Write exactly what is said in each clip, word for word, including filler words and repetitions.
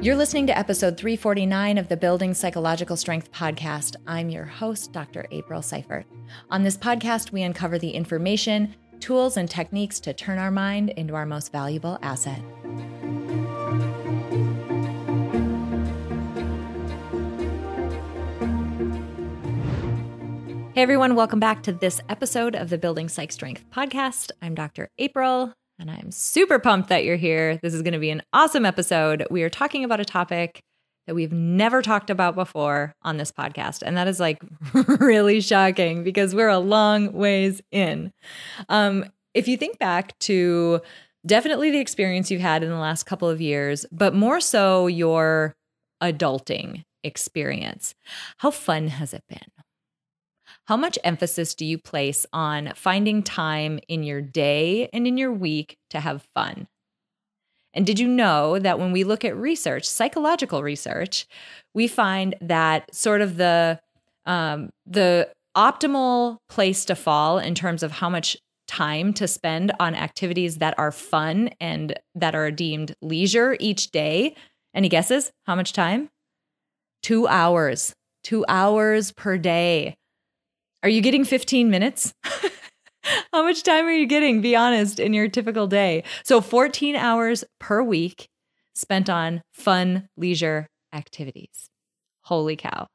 You're listening to episode three forty-nine of the Building Psychological Strength podcast. I'm your host, Doctor April Seifert. On this podcast, we uncover the information, tools, and techniques to turn our mind into our most valuable asset. Hey everyone, welcome back to this episode of the Building Psych Strength podcast. I'm Doctor April, and I'm super pumped that you're here. This is going to be an awesome episode. We are talking about a topic that we've never talked about before on this podcast, and that is like really shocking because we're a long ways in. Um, if you think back to definitely the experience you've had in the last couple of years, but more so your adulting experience, how fun has it been? How much emphasis do you place on finding time in your day and in your week to have fun? And did you know that when we look at research, psychological research, we find that sort of the um, the optimal place to fall in terms of how much time to spend on activities that are fun and that are deemed leisure each day? Any guesses? How much time? Two hours. Two hours per day. Are you getting fifteen minutes? How much time are you getting, be honest, in your typical day? So fourteen hours per week spent on fun leisure activities. Holy cow.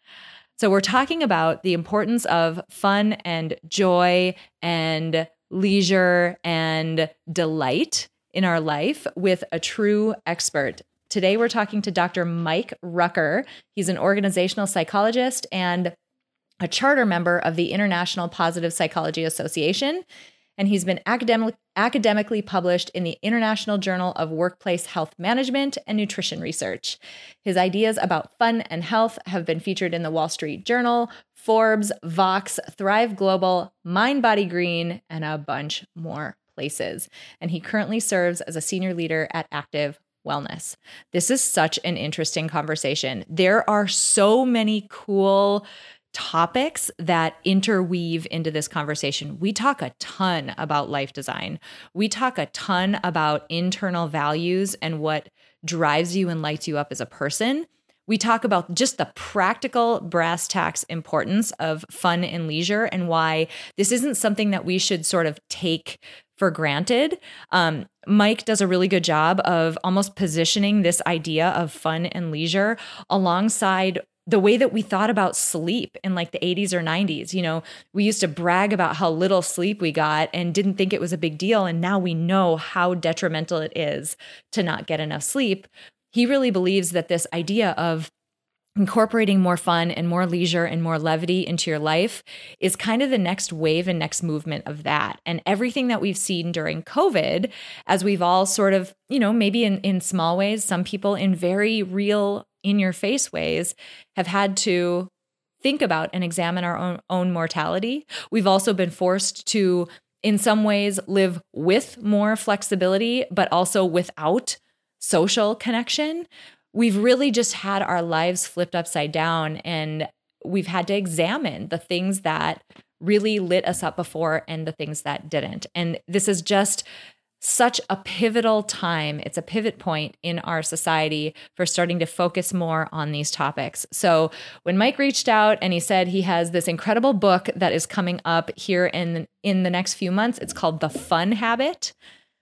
So we're talking about the importance of fun and joy and leisure and delight in our life with a true expert. Today we're talking to Doctor Mike Rucker. He's an organizational psychologist and a charter member of the International Positive Psychology Association, and he's been academic, academically published in the International Journal of Workplace Health Management and Nutrition Research. His ideas about fun and health have been featured in the Wall Street Journal, Forbes, Vox, Thrive Global, Mind Body Green, and a bunch more places. And he currently serves as a senior leader at Active Wellness. This is such an interesting conversation. There are so many cool topics that interweave into this conversation. We talk a ton about life design. We talk a ton about internal values and what drives you and lights you up as a person. We talk about just the practical brass tacks importance of fun and leisure and why this isn't something that we should sort of take for granted. Um, Mike does a really good job of almost positioning this idea of fun and leisure alongside the way that we thought about sleep in like the eighties or nineties. You know, we used to brag about how little sleep we got and didn't think it was a big deal. And now we know how detrimental it is to not get enough sleep. He really believes that this idea of incorporating more fun and more leisure and more levity into your life is kind of the next wave and next movement of that. And everything that we've seen during COVID, as we've all sort of, you know, maybe in, in small ways, some people in very real in your face ways have had to think about and examine our own, own mortality. We've also been forced to, in some ways, live with more flexibility, but also without social connection. We've really just had our lives flipped upside down, and we've had to examine the things that really lit us up before and the things that didn't. And this is just such a pivotal time. It's a pivot point in our society for starting to focus more on these topics. So when Mike reached out and he said he has this incredible book that is coming up here in, in the next few months, it's called The Fun Habit.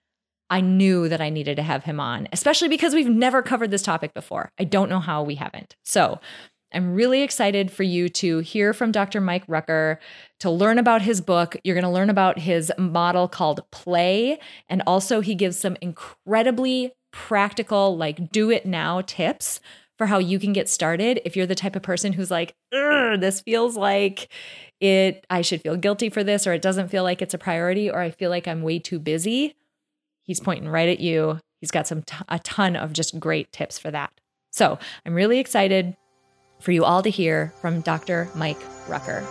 I knew that I needed to have him on, especially because we've never covered this topic before. I don't know how we haven't. So I'm really excited for you to hear from Doctor Mike Rucker, to learn about his book. You're going to learn about his model called Play. And also he gives some incredibly practical, like do it now tips for how you can get started. If you're the type of person who's like, this feels like it, I should feel guilty for this, or it doesn't feel like it's a priority, or I feel like I'm way too busy. He's pointing right at you. He's got some t- a ton of just great tips for that. So I'm really excited for you all to hear from Doctor Mike Rucker.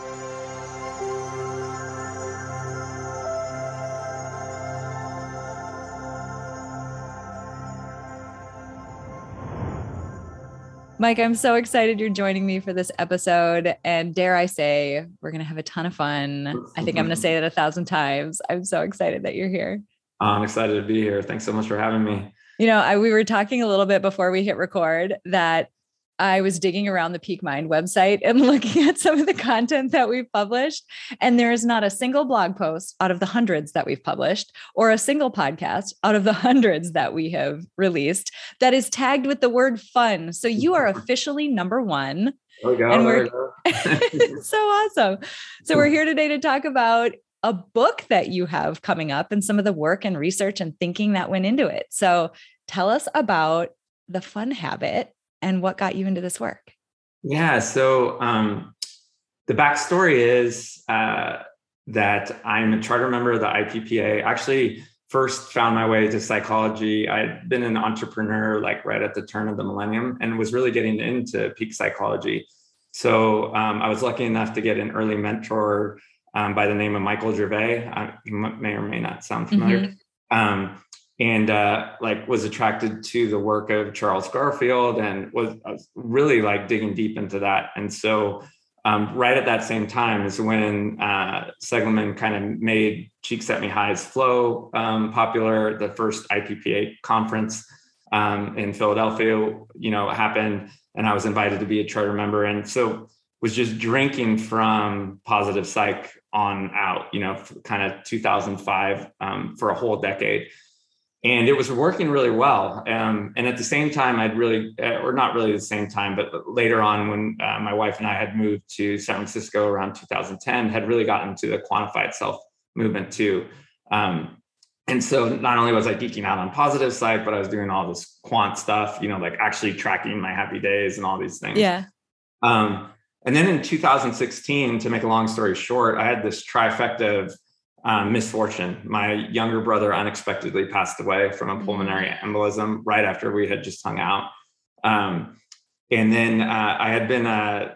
Mike, I'm so excited you're joining me for this episode. And dare I say, we're going to have a ton of fun. I think I'm going to say that a thousand times. I'm so excited that you're here. I'm excited to be here. Thanks so much for having me. You know, I, we were talking a little bit before we hit record that I was digging around the Peak Mind website and looking at some of the content that we've published. And there is not a single blog post out of the hundreds that we've published or a single podcast out of the hundreds that we have released that is tagged with the word fun. So you are officially number one. There we go. And we're it's so awesome. So we're here today to talk about a book that you have coming up and some of the work and research and thinking that went into it. So tell us about the Fun Habit and what got you into this work. Yeah. So um, the backstory is uh, that I'm a charter member of the I P P A. Actually, first found my way to psychology. I'd been an entrepreneur like right at the turn of the millennium and was really getting into peak psychology. So um, I was lucky enough to get an early mentor um, by the name of Michael Gervais. Uh, you may or may not sound familiar. Mm-hmm. Um, and uh, like was attracted to the work of Charles Garfield and was, was really like digging deep into that. And so um, right at that same time is when uh, Seligman kind of made Cheek Set Me High's flow um, popular. The first I P P A conference um, in Philadelphia, you know, happened, and I was invited to be a charter member. And so was just drinking from Positive Psych on out, you know, kind of two thousand five um, for a whole decade. And it was working really well. Um, and at the same time, I'd really, uh, or not really the same time, but later on when uh, my wife and I had moved to San Francisco around two thousand ten, had really gotten into the quantified self movement too. Um, and so not only was I geeking out on Positive Psych, but I was doing all this quant stuff, you know, like actually tracking my happy days and all these things. Yeah. Um, and then in two thousand sixteen, to make a long story short, I had this trifecta of Um, misfortune. My younger brother unexpectedly passed away from a pulmonary embolism right after we had just hung out. Um, and then uh, I had been a,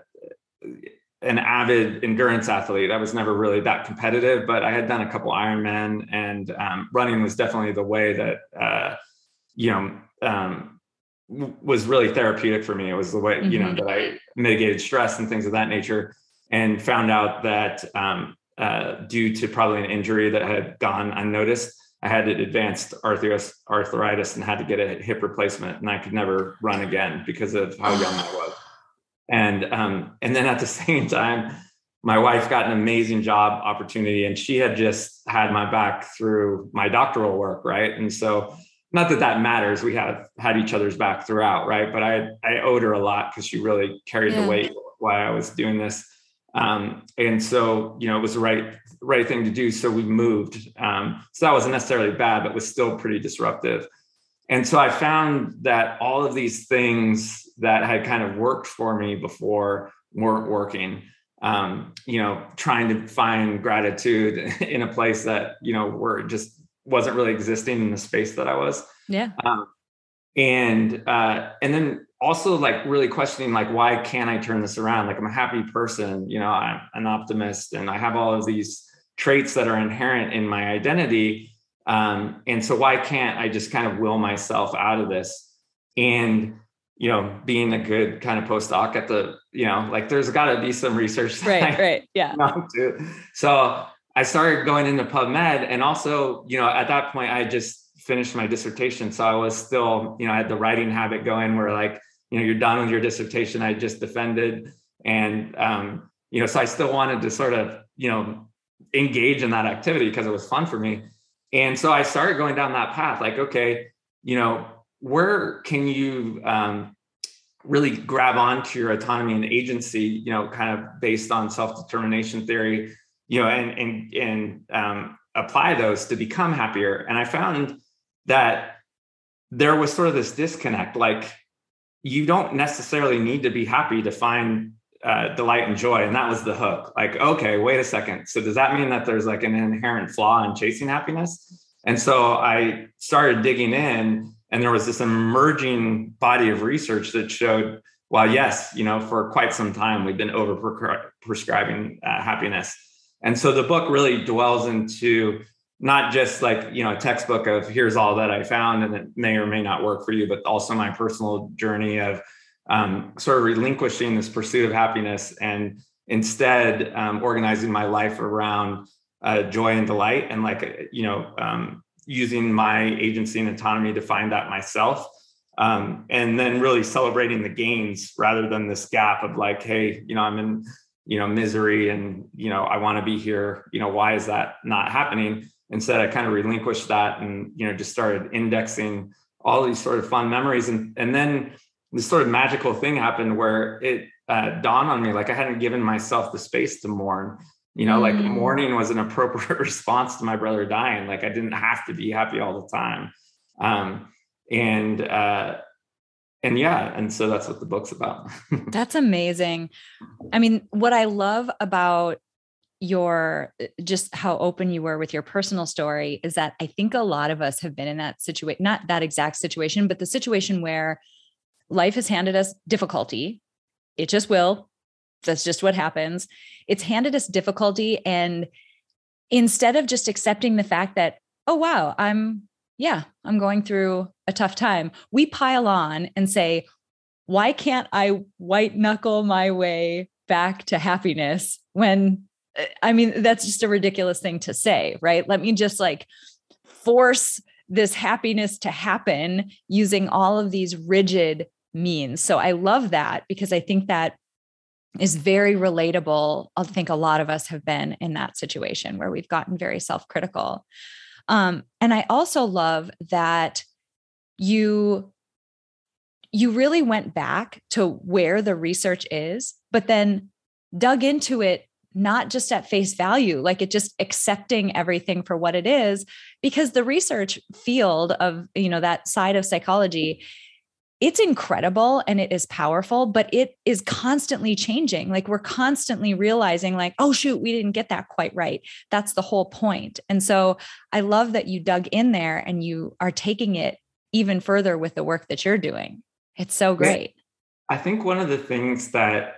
an avid endurance athlete. I was never really that competitive, but I had done a couple Ironman, and um, running was definitely the way that, uh, you know, um, w- was really therapeutic for me. It was the way, mm-hmm. you know, that I mitigated stress and things of that nature, and found out that um, Uh, due to probably an injury that had gone unnoticed, I had advanced arthritis, arthritis and had to get a hip replacement, and I could never run again because of how young I was. And um, and then at the same time, my wife got an amazing job opportunity, and she had just had my back through my doctoral work, right? And so, not that that matters, we have had each other's back throughout, right? But I I owed her a lot because she really carried yeah. the weight while I was doing this. Um, and so, you know, it was the right, right thing to do. So we moved. Um, so that wasn't necessarily bad, but was still pretty disruptive. And so I found that all of these things that had kind of worked for me before weren't working. Um, you know, trying to find gratitude in a place that, you know, were just wasn't really existing in the space that I was. Yeah. Um, and, uh, and then also like really questioning, like, why can't I turn this around? Like, I'm a happy person, you know, I'm an optimist, and I have all of these traits that are inherent in my identity. Um, and so why can't I just kind of will myself out of this? And, you know, being a good kind of postdoc at the, you know, like there's gotta be some research. Right, I, right. Yeah. You know, too. So I started going into PubMed, and also, you know, at that point I just finished my dissertation. So I was still, you know, I had the writing habit going where like, you know, you're done with your dissertation, I just defended. And, um, you know, so I still wanted to sort of, you know, engage in that activity because it was fun for me. And so I started going down that path, like, okay, you know, where can you um, really grab onto your autonomy and agency, you know, kind of based on self-determination theory, you know, and, and, and um, apply those to become happier. And I found that there was sort of this disconnect, like you don't necessarily need to be happy to find uh, delight and joy. And that was the hook. Like, okay, wait a second. So does that mean that there's like an inherent flaw in chasing happiness? And so I started digging in, and there was this emerging body of research that showed, well, yes, you know, for quite some time, we've been over prescribing uh, happiness. And so the book really dwells into not just like, you know, a textbook of here's all that I found and it may or may not work for you, but also my personal journey of um, sort of relinquishing this pursuit of happiness and instead um, organizing my life around uh, joy and delight and like, you know, um, using my agency and autonomy to find that myself. Um, and then really celebrating the gains rather than this gap of like, hey, you know, I'm in, you know, misery and, you know, I want to be here. You know, why is that not happening? Instead, I kind of relinquished that and, you know, just started indexing all these sort of fun memories. And, and then this sort of magical thing happened where it uh, dawned on me, like I hadn't given myself the space to mourn. You know, mm. like mourning was an appropriate response to my brother dying. Like I didn't have to be happy all the time. Um, and, uh, and yeah, and so that's what the book's about. That's amazing. I mean, what I love about your, just how open you were with your personal story is that I think a lot of us have been in that situation, not that exact situation, but the situation where life has handed us difficulty. It just will. That's just what happens. It's handed us difficulty. And instead of just accepting the fact that, oh, wow, I'm, yeah, I'm going through a tough time, we pile on and say, why can't I white knuckle my way back to happiness when, I mean, that's just a ridiculous thing to say, right? Let me just like force this happiness to happen using all of these rigid means. So I love that because I think that is very relatable. I think a lot of us have been in that situation where we've gotten very self-critical. Um, and I also love that you, you really went back to where the research is, but then dug into it, not just at face value, like it just accepting everything for what it is, because the research field of, you know, that side of psychology, it's incredible and it is powerful, but it is constantly changing. Like we're constantly realizing like, oh shoot, we didn't get that quite right. That's the whole point. And so I love that you dug in there and you are taking it even further with the work that you're doing. It's so great. I think one of the things that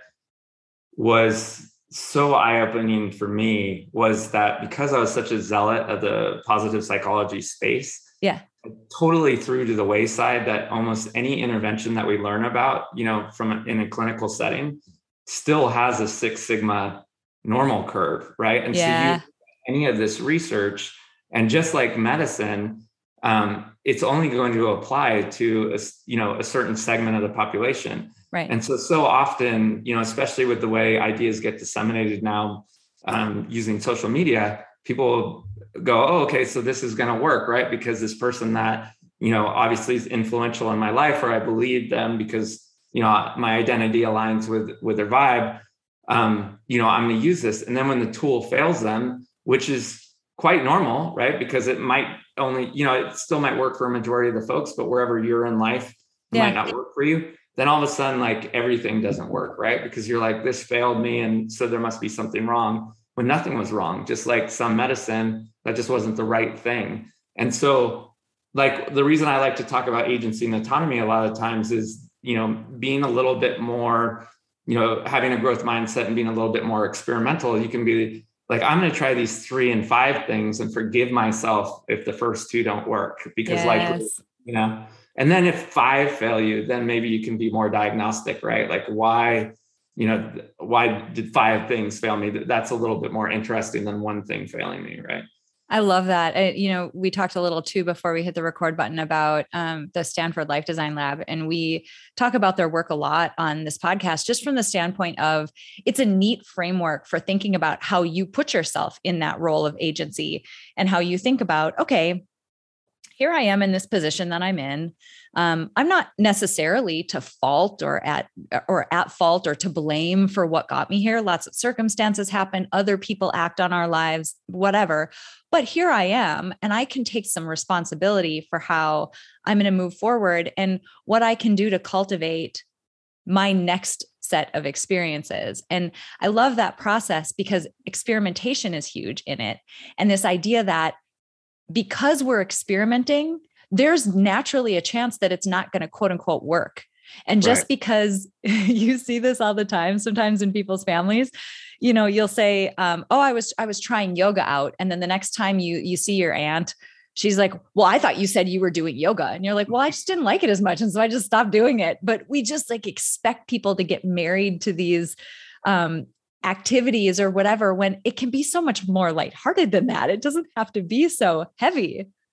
was so eye-opening for me was that because I was such a zealot of the positive psychology space, yeah, totally threw to the wayside that almost any intervention that we learn about, you know, from a, in a clinical setting still has a Six Sigma normal curve, right? And yeah. so you, any of this research, and just like medicine, um, it's only going to apply to, a, you know, a certain segment of the population. Right. And so, so often, you know, especially with the way ideas get disseminated now um, using social media, people go, oh, okay, so this is going to work, right? Because this person that, you know, obviously is influential in my life, or I believe them because, you know, my identity aligns with, with their vibe, um, you know, I'm going to use this. And then when the tool fails them, which is quite normal, right? Because it might only, you know, it still might work for a majority of the folks, but wherever you're in life, it yeah. might not work for you. Then all of a sudden, like everything doesn't work, right? Because you're like, this failed me. And so there must be something wrong when nothing was wrong, just like some medicine that just wasn't the right thing. And so like the reason I like to talk about agency and autonomy a lot of times is, you know, being a little bit more, you know, having a growth mindset and being a little bit more experimental. You can be like, I'm going to try these three and five things and forgive myself if the first two don't work, because yes. like, you know, and then if five fail you, then maybe you can be more diagnostic, right? Like why, you know, why did five things fail me? That's a little bit more interesting than one thing failing me, right? I love that. I, you know, we talked a little too before we hit the record button about um, the Stanford Life Design Lab, and we talk about their work a lot on this podcast, just from the standpoint of it's a neat framework for thinking about how you put yourself in that role of agency and how you think about, okay, here I am in this position that I'm in. Um, I'm not necessarily to fault or at or at fault or to blame for what got me here. Lots of circumstances happen. Other people act on our lives, whatever. But here I am, and I can take some responsibility for how I'm going to move forward and what I can do to cultivate my next set of experiences. And I love that process because experimentation is huge in it. And this idea that because we're experimenting, there's naturally a chance that it's not going to quote unquote work. And just right. because you see this all the time, sometimes in people's families, you know, you'll say, um, oh, I was, I was trying yoga out. And then the next time you, you see your aunt, she's like, well, I thought you said you were doing yoga. And you're like, well, I just didn't like it as much. And so I just stopped doing it. But we just like expect people to get married to these, um, activities or whatever, when it can be so much more lighthearted than that. It doesn't have to be so heavy.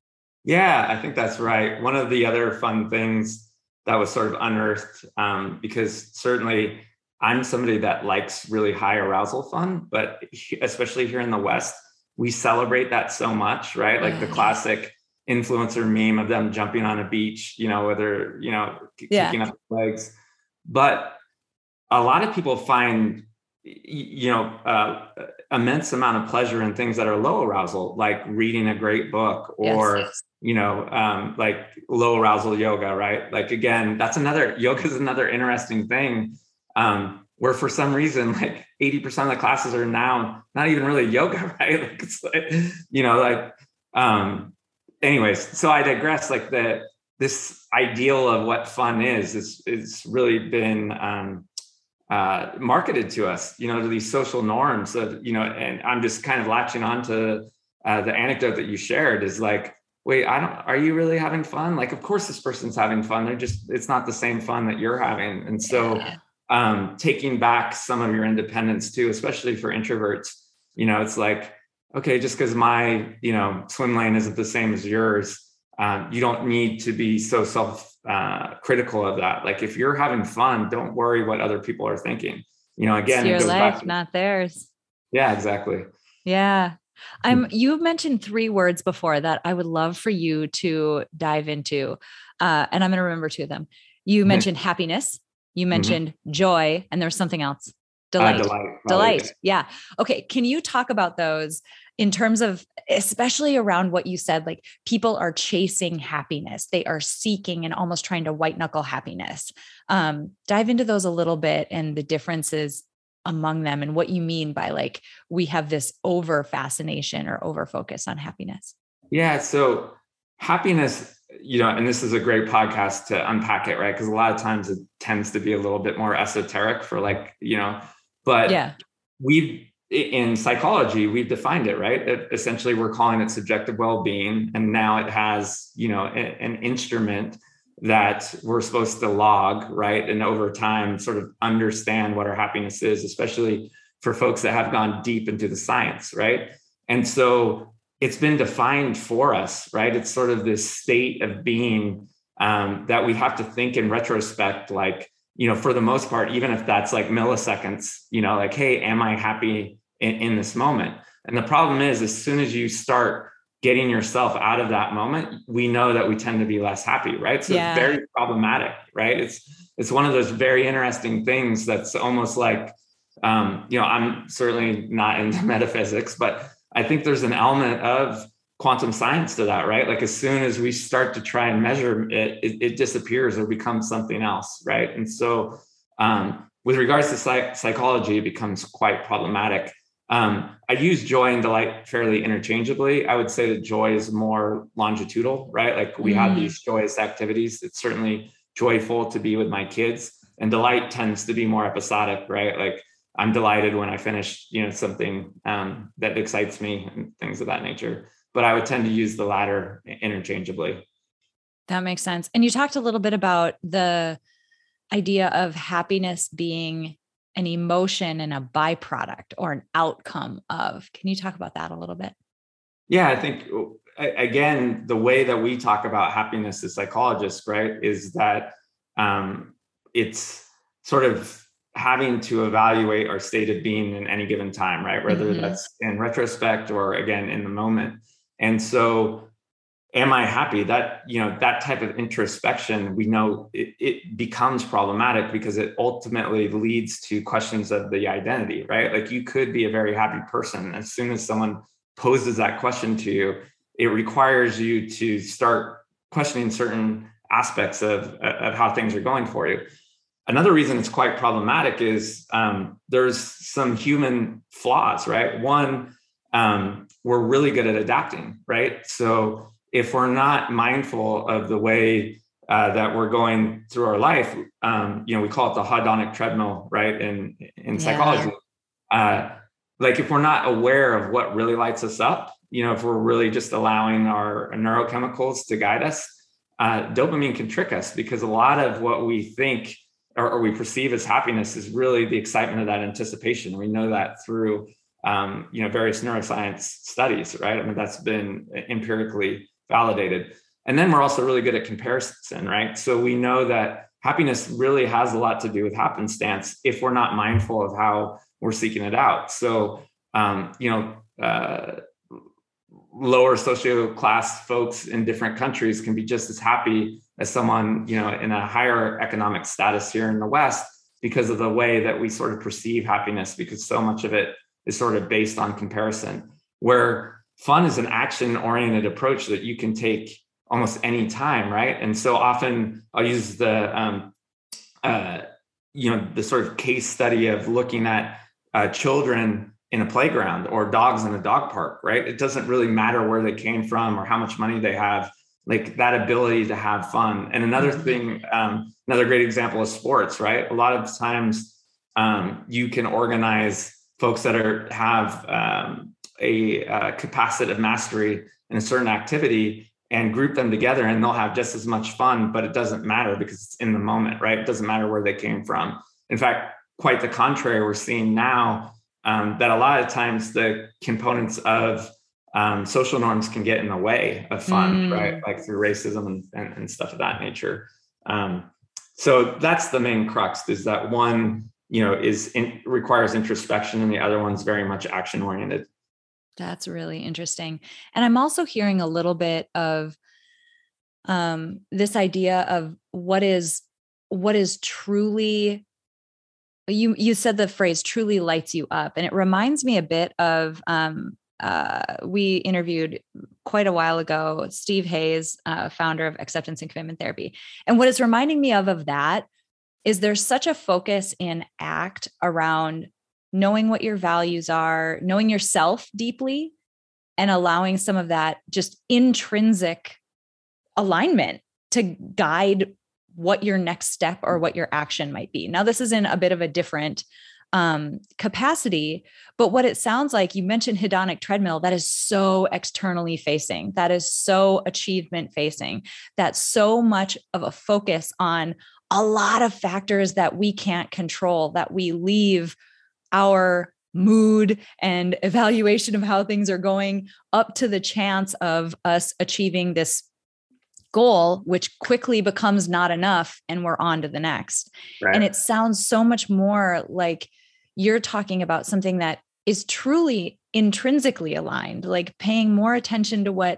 Yeah, I think that's right. One of the other fun things that was sort of unearthed, um, because certainly I'm somebody that likes really high arousal fun, but he- especially here in the West, we celebrate that so much, right? Like the Yeah. classic influencer meme of them jumping on a beach, you know, whether, you know, k- Yeah. kicking up their legs. But a lot of people find, you know, uh, immense amount of pleasure in things that are low arousal, like reading a great book, or Yes. you know, um, like low arousal yoga, right? Like again, that's another yoga is another interesting thing, um, where for some reason, like eighty percent of the classes are now not even really yoga, right? Like it's like, you know, like, um, anyways. So I digress. Like the this ideal of what fun is is is really been um, uh, marketed to us, you know, to these social norms of, you know, and I'm just kind of latching on to uh, the anecdote that you shared is like, wait, I don't, are you really having fun? Like, of course this person's having fun. They're just, it's not the same fun that you're having. And so Yeah. um, taking back some of your independence too, especially for introverts, you know, it's like, okay, just because my, you know, swim lane isn't the same as yours, um, you don't need to be so self uh, critical of that. Like if you're having fun, don't worry what other people are thinking. You know, It's again, it your goes back life, to, not theirs. yeah, exactly. Yeah. I'm you mentioned three words before that I would love for you to dive into. Uh, and I'm going to remember two of them. You mentioned happiness, you Mhm. mentioned joy, and there's something else. Uh, Delight. delight, probably. Delight. Yeah. Okay. Can you talk about those in terms of, especially around what you said, like people are chasing happiness, they are seeking and almost trying to white knuckle happiness. Um, dive into those a little bit and the differences among them and what you mean by like we have this over fascination or over focus on happiness. Yeah. So happiness, you know, and this is a great podcast to unpack it, right? Because a lot of times it tends to be a little bit more esoteric for like, you know, but Yeah. we've in psychology, we've defined it, right? It, essentially, we're calling it subjective well-being. And now it has, you know, a, an instrument that we're supposed to log, right? And over time, sort of understand what our happiness is, especially for folks that have gone deep into the science, right? And so it's been defined for us, right? It's sort of this state of being um, that we have to think in retrospect, like, you know, for the most part, even if that's like milliseconds, you know, like, hey, am I happy in, in this moment? And the problem is, as soon as you start getting yourself out of that moment, we know that we tend to be less happy, right? So Yeah. it's very problematic, right? It's it's one of those very interesting things that's almost like, um, you know, I'm certainly not into metaphysics, but I think there's an element of quantum science to that, right? Like as soon as we start to try and measure it, it, it disappears or becomes something else, right? And so um, with regards to psych- psychology, it becomes quite problematic. Um, I use joy and delight fairly interchangeably. I would say that joy is more longitudinal, right? Like we have Mm. these joyous activities. It's certainly joyful to be with my kids, and delight tends to be more episodic, right? Like I'm delighted when I finish, you know, something um, that excites me and things of that nature. But I would tend to use the latter interchangeably. That makes sense. And you talked a little bit about the idea of happiness being an emotion and a byproduct or an outcome of. Can you talk about that a little bit? Yeah, I think again, the way that we talk about happiness as psychologists, right, is that um, it's sort of having to evaluate our state of being in any given time, right? Whether Mm-hmm. that's in retrospect or again in the moment. And so am I happy? That, you know, that type of introspection, we know it, it becomes problematic because it ultimately leads to questions of the identity, right? Like you could be a very happy person. As soon as someone poses that question to you, it requires you to start questioning certain aspects of, of how things are going for you. Another reason it's quite problematic is um, there's some human flaws, right? One, um, we're really good at adapting, right? So if we're not mindful of the way uh, that we're going through our life, um, you know, we call it the hedonic treadmill, right? In in psychology, uh, like if we're not aware of what really lights us up, you know, if we're really just allowing our neurochemicals to guide us, uh, dopamine can trick us because a lot of what we think or, or we perceive as happiness is really the excitement of that anticipation. We know that through um, you know, various neuroscience studies, right? I mean, that's been empirically validated. And then we're also really good at comparison, right? So we know that happiness really has a lot to do with happenstance if we're not mindful of how we're seeking it out. So, um, you know, uh, lower socio class folks in different countries can be just as happy as someone, you know, in a higher economic status here in the West, because of the way that we sort of perceive happiness, because so much of it is sort of based on comparison, where fun is an action-oriented approach that you can take almost any time, right? And so often I'll use the, um, uh, you know, the sort of case study of looking at uh, children in a playground or dogs in a dog park, right? It doesn't really matter where they came from or how much money they have, like that ability to have fun. And another thing, um, another great example is sports, right? A lot of times um, you can organize folks that are have um, a uh, capacity of mastery in a certain activity and group them together, and they'll have just as much fun, but it doesn't matter because it's in the moment, right? It doesn't matter where they came from. In fact, quite the contrary, we're seeing now um, that a lot of times the components of um, social norms can get in the way of fun, mm. right? Like through racism and, and, and stuff of that nature. Um, so that's the main crux, is that one, you know, is in, requires introspection, and the other one's very much action oriented. That's really interesting. And I'm also hearing a little bit of um, this idea of what is, what is truly, you, you said the phrase truly lights you up. And it reminds me a bit of, um, uh, we interviewed quite a while ago, Steve Hayes, uh, founder of Acceptance and Commitment Therapy. And what it's reminding me of, of that is there's such a focus in ACT around knowing what your values are, knowing yourself deeply, and allowing some of that just intrinsic alignment to guide what your next step or what your action might be. Now, this is in a bit of a different um, capacity, but what it sounds like, you mentioned hedonic treadmill, that is so externally facing, that is so achievement facing, that's so much of a focus on a lot of factors that we can't control, that we leave our mood and evaluation of how things are going up to the chance of us achieving this goal, which quickly becomes not enough, and we're on to the next. Right. And it sounds so much more like you're talking about something that is truly intrinsically aligned, like paying more attention to what,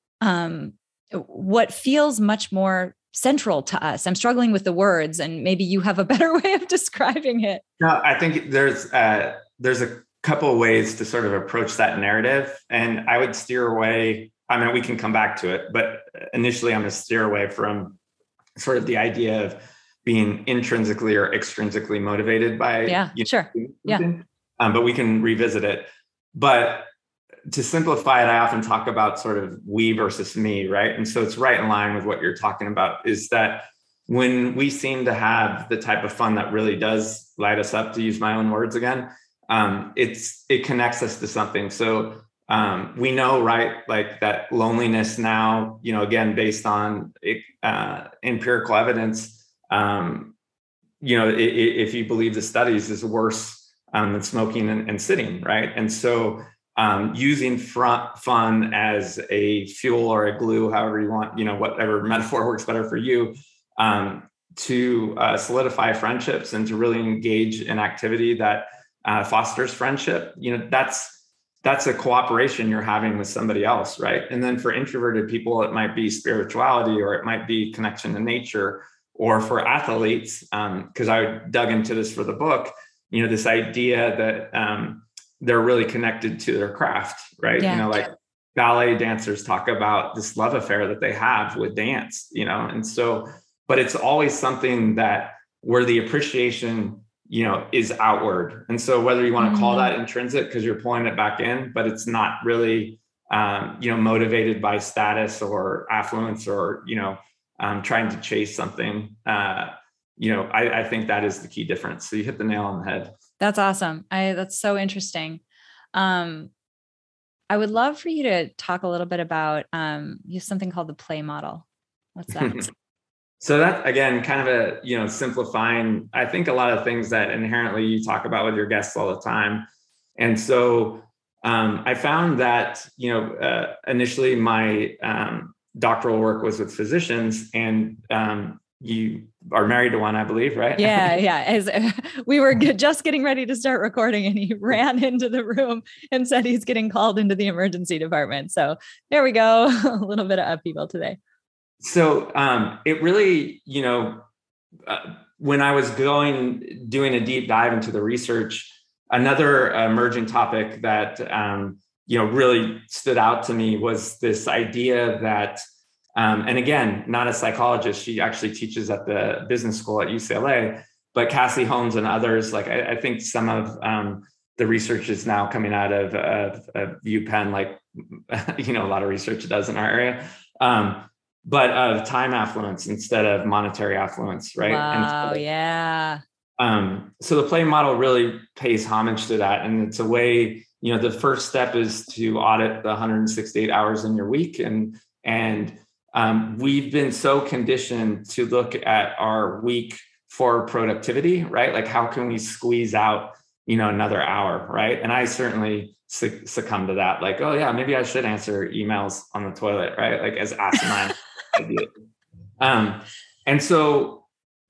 um, what feels much more central to us. I'm struggling with the words, and maybe you have a better way of describing it. No, I think there's uh, there's a couple of ways to sort of approach that narrative, and I would steer away. I mean, we can come back to it, but initially I'm going to steer away from sort of the idea of being intrinsically or extrinsically motivated by. Yeah, you know, sure. Yeah. Um, but we can revisit it. But to simplify it, I often talk about sort of we versus me, right? And so it's right in line with what you're talking about, is that when we seem to have the type of fun that really does light us up, to use my own words again, um, it's it connects us to something. So um, we know, right, like that loneliness now, you know, again, based on uh, empirical evidence, um, you know, it, it, if you believe the studies, is worse um, than smoking and, and sitting, right? And so Um, using front fun as a fuel or a glue, however you want, you know, whatever metaphor works better for you, um, to uh, solidify friendships and to really engage in activity that uh, fosters friendship. You know, that's that's a cooperation you're having with somebody else, right? And then for introverted people, it might be spirituality, or it might be connection to nature, or for athletes, because um, I dug into this for the book. You know, this idea that um, they're really connected to their craft, right? Yeah. You know, like ballet dancers talk about this love affair that they have with dance, you know? And so, but it's always something that where the appreciation, you know, is outward. And so whether you want to call that intrinsic because you're pulling it back in, but it's not really, um, you know, motivated by status or affluence or, you know, um, trying to chase something, uh, you know, I, I think that is the key difference. So you hit the nail on the head. That's awesome. I, that's so interesting. Um, I would love for you to talk a little bit about, um, you have something called the play model. What's that? So that, again, kind of a, you know, simplifying, I think a lot of things that inherently you talk about with your guests all the time. And so um, I found that, you know, uh, initially my um, doctoral work was with physicians, and um, you are married to one, I believe, right? Yeah, yeah. As we were just getting ready to start recording, and he ran into the room and said he's getting called into the emergency department. So there we go. A little bit of upheaval today. So um, it really, you know, uh, when I was going, doing a deep dive into the research, another emerging topic that, um, you know, really stood out to me was this idea that, um, and again, not a psychologist, she actually teaches at the business school at U C L A, but Cassie Holmes and others, like I, I think some of um, the research is now coming out of, of, of UPenn, like, you know, a lot of research does in our area. Um, but of time affluence instead of monetary affluence, right? Wow, and so, yeah. Um, so the play model really pays homage to that. And it's a way, you know, the first step is to audit the one hundred sixty-eight hours in your week. And, and um, we've been so conditioned to look at our week for productivity, right? Like how can we squeeze out, you know, another hour, right? And I certainly succumb to that. Like, oh yeah, maybe I should answer emails on the toilet, right? Like as asinine idea. Um, and so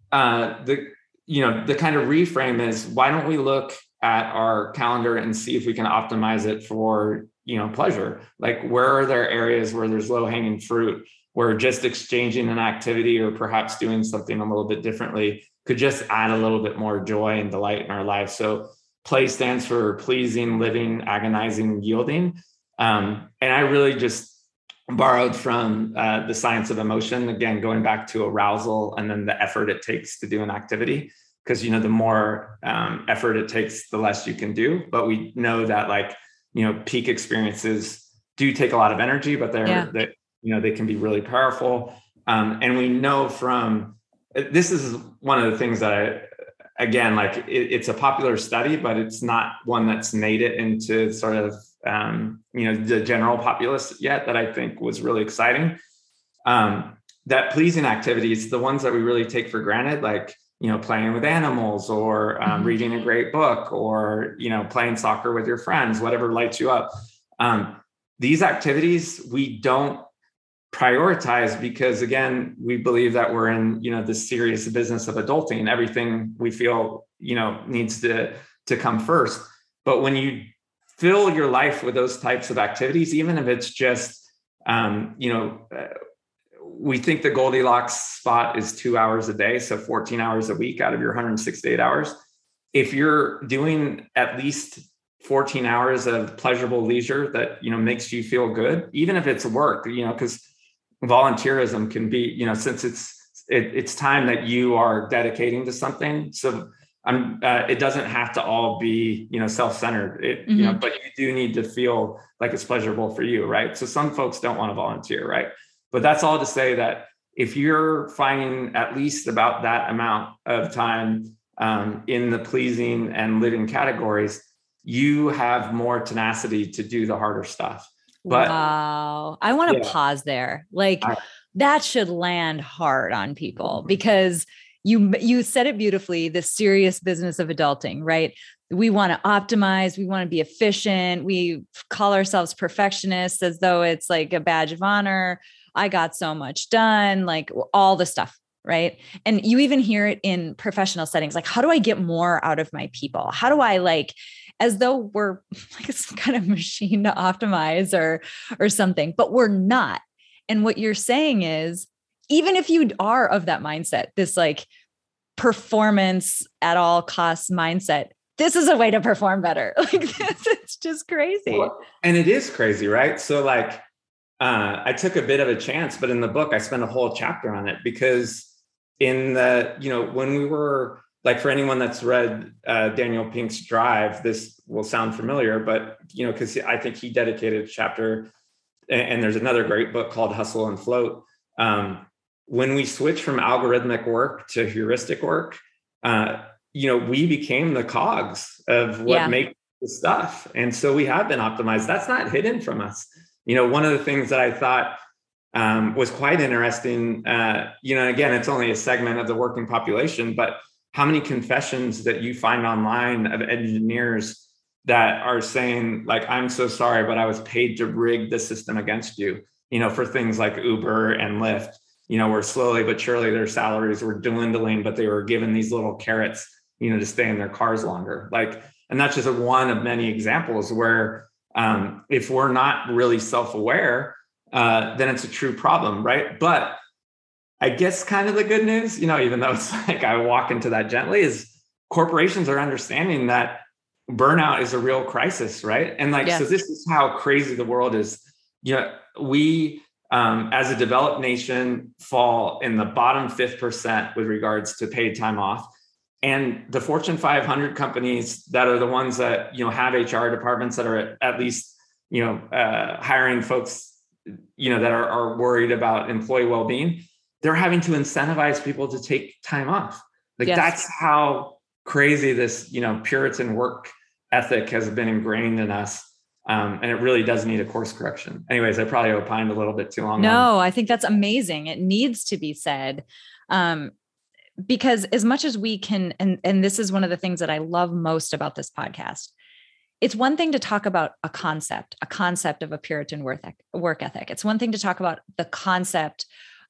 uh, the, you know, the kind of reframe is, why don't we look at our calendar and see if we can optimize it for, you know, pleasure? Like, where are there areas where there's low hanging fruit, where just exchanging an activity or perhaps doing something a little bit differently could just add a little bit more joy and delight in our life? So play stands for pleasing, living, agonizing, yielding. Um, and I really just borrowed from uh, the science of emotion, again, going back to arousal and then the effort it takes to do an activity. Because, you know, the more um, effort it takes, the less you can do. But we know that, like, you know, peak experiences do take a lot of energy, but they're, yeah. they, you know, they can be really powerful. Um, and we know from, this is one of the things that I, again, like it, it's a popular study, but it's not one that's made it into sort of, um, you know, the general populace yet, that I think was really exciting. Um, that pleasing activities, the ones that we really take for granted, like, you know, playing with animals or um, mm-hmm. reading a great book or, you know, playing soccer with your friends, whatever lights you up. Um, these activities we don't prioritize because, again, we believe that we're in, you know, the serious business of adulting. Everything we feel, you know, needs to, to come first. But when you fill your life with those types of activities, even if it's just, um, you know, uh, we think the Goldilocks spot is two hours a day, so fourteen hours a week out of your one hundred sixty-eight hours. If you're doing at least fourteen hours of pleasurable leisure that, you know, makes you feel good, even if it's work, you know, because volunteerism can be, you know, since it's it, it's time that you are dedicating to something. So I'm, uh, it doesn't have to all be, you know, self-centered, it, mm-hmm. you know, but you do need to feel like it's pleasurable for you, right? So some folks don't want to volunteer, right? But that's all to say that if you're finding at least about that amount of time um, in the pleasing and living categories, you have more tenacity to do the harder stuff. But wow, I want to yeah. pause there. Like I, that should land hard on people, because you you said it beautifully, the serious business of adulting, right? We want to optimize. We want to be efficient. We call ourselves perfectionists as though it's like a badge of honor. I got so much done, like all the stuff, right? And you even hear it in professional settings. Like, how do I get more out of my people? How do I, like, as though we're like some kind of machine to optimize or, or something, but we're not. And what you're saying is, even if you are of that mindset, this like performance at all costs mindset, this is a way to perform better. Like this, it's just crazy. Well, and it is crazy, right? So like, uh, I took a bit of a chance, but in the book, I spent a whole chapter on it, because in the, you know, when we were like, for anyone that's read uh, Daniel Pink's Drive, this will sound familiar, but, you know, because I think he dedicated a chapter, and, and there's another great book called Hustle and Float. Um, when we switched from algorithmic work to heuristic work, uh, you know, we became the cogs of what yeah. makes the stuff. And so we have been optimized. That's not hidden from us. You know, one of the things that I thought um, was quite interesting, uh, you know, again, it's only a segment of the working population, but how many confessions that you find online of engineers that are saying like, I'm so sorry, but I was paid to rig the system against you, you know, for things like Uber and Lyft, you know, where slowly but surely their salaries were dwindling, but they were given these little carrots, you know, to stay in their cars longer. Like, and that's just one of many examples where um, if we're not really self-aware, uh, then it's a true problem, right? But I guess kind of the good news, you know, even though it's like I walk into that gently, is corporations are understanding that burnout is a real crisis, right? And like, yes. So this is how crazy the world is. You know, we, um, as a developed nation, fall in the bottom fifth percent with regards to paid time off. And the Fortune five hundred companies that are the ones that, you know, have H R departments that are at, at least, you know, uh, hiring folks, you know, that are, are worried about employee well-being, they're having to incentivize people to take time off. Like yes. That's how crazy this, you know, Puritan work ethic has been ingrained in us. Um, and it really does need a course correction. Anyways, I probably opined a little bit too long. No, on. I think that's amazing. It needs to be said. Um, because as much as we can, and, and this is one of the things that I love most about this podcast, it's one thing to talk about a concept, a concept of a Puritan work ethic. It's one thing to talk about the concept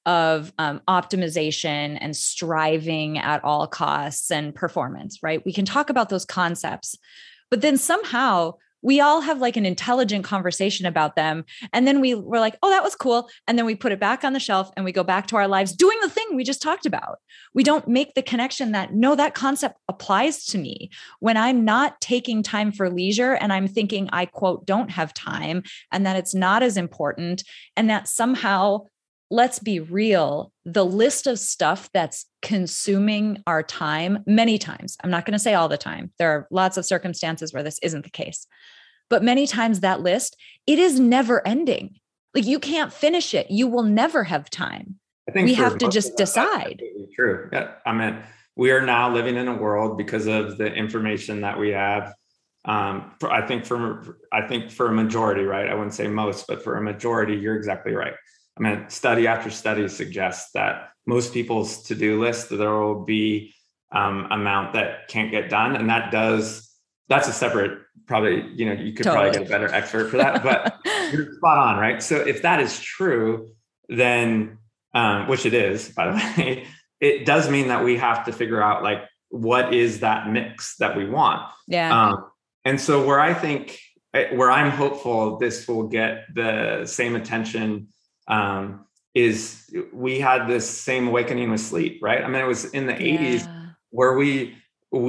of um, optimization and striving at all costs and performance, right? We can talk about those concepts, but then somehow we all have like an intelligent conversation about them. And then we were like, oh, that was cool. And then we put it back on the shelf and we go back to our lives doing the thing we just talked about. We don't make the connection that, no, that concept applies to me. When I'm not taking time for leisure and I'm thinking I, quote, don't have time, and that it's not as important, and that somehow, let's be real, the list of stuff that's consuming our time many times, I'm not going to say all the time, there are lots of circumstances where this isn't the case, but many times that list, it is never ending. Like you can't finish it. You will never have time. I think we have to just decide. True. Yeah. I mean, we are now living in a world because of the information that we have. Um, for, I think for, I think for a majority, right? I wouldn't say most, but for a majority, you're exactly right. I mean, study after study suggests that most people's to-do list, there will be um, amount that can't get done. And that does, that's a separate, probably, you know, you could totally. probably get a better expert for that, but you're spot on, right? So if that is true, then, um, which it is, by the way, it does mean that we have to figure out like, what is that mix that we want? Yeah. Um, and so where I think, where I'm hopeful this will get the same attention um, is we had this same awakening with sleep, right? I mean, it was in the yeah. eighties where we,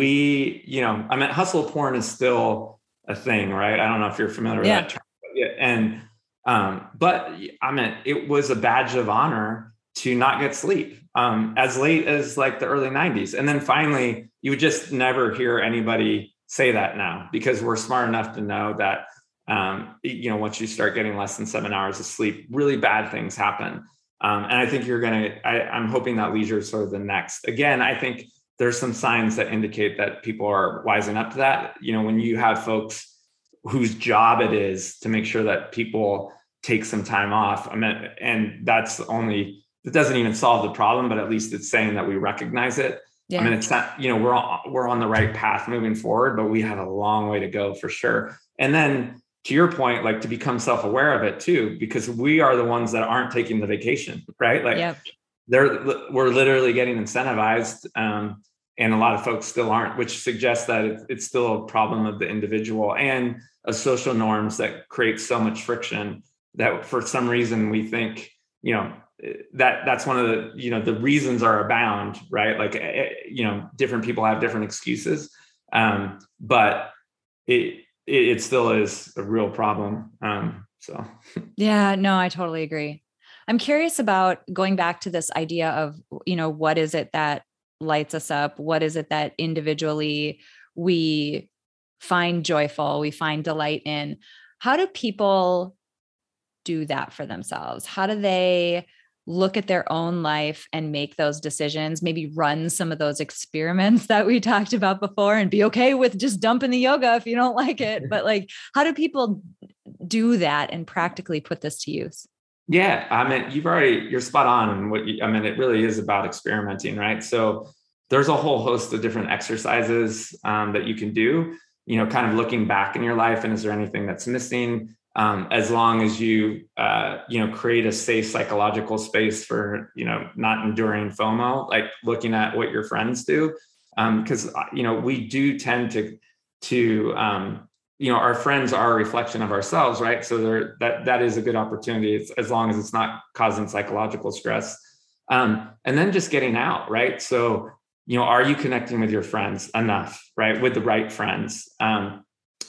we, you know, I mean, hustle porn is still a thing, right? I don't know if you're familiar with yeah. that term. But yeah, and, um, but I mean, it was a badge of honor to not get sleep um, as late as like the early nineties. And then finally, you would just never hear anybody say that now, because we're smart enough to know that Um, you know, once you start getting less than seven hours of sleep, really bad things happen. Um, and I think you're going to, I'm hoping that leisure is sort of the next. Again, I think there's some signs that indicate that people are wising up to that. You know, when you have folks whose job it is to make sure that people take some time off, I mean, and that's only, it doesn't even solve the problem, but at least it's saying that we recognize it. Yeah. I mean, it's not, you know, we're on, we're on the right path moving forward, but we have a long way to go for sure. And then, to your point, like to become self-aware of it too, because we are the ones that aren't taking the vacation, right? Like yep. they're, we're literally getting incentivized. Um, and a lot of folks still aren't, which suggests that it, it's still a problem of the individual and a social norms that create so much friction that for some reason we think, you know, that that's one of the, you know, the reasons are abound, right? Like, you know, different people have different excuses. Um, but it, it still is a real problem. Um, so. Yeah, no, I totally agree. I'm curious about going back to this idea of, you know, what is it that lights us up? What is it that individually we find joyful, we find delight in? How do people do that for themselves? How do they look at their own life and make those decisions, maybe run some of those experiments that we talked about before and be okay with just dumping the yoga if you don't like it. But like, how do people do that and practically put this to use? Yeah. I mean, you've already, you're spot on. And what you, I mean, it really is about experimenting, right? So there's a whole host of different exercises um, that you can do. you know, kind of looking back in your life and is there anything that's missing? Um, as long as you, uh, you know, create a safe psychological space for, you know, not enduring FOMO, like looking at what your friends do. Um, cause you know, we do tend to, to, um, you know, our friends are a reflection of ourselves, right? So there, that, that is a good opportunity. It's, as long as it's not causing psychological stress. Um, and then just getting out, right? So, you know, are you connecting with your friends enough, right? With the right friends? Um,